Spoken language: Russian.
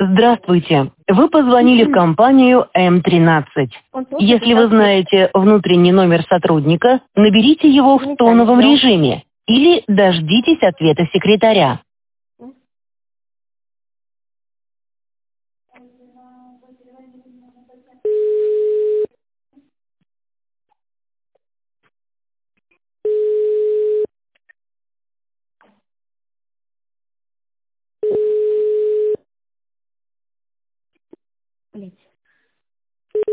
Здравствуйте. Вы позвонили в компанию М13. Если вы знаете внутренний номер сотрудника, наберите его в тоновом режиме или дождитесь ответа секретаря.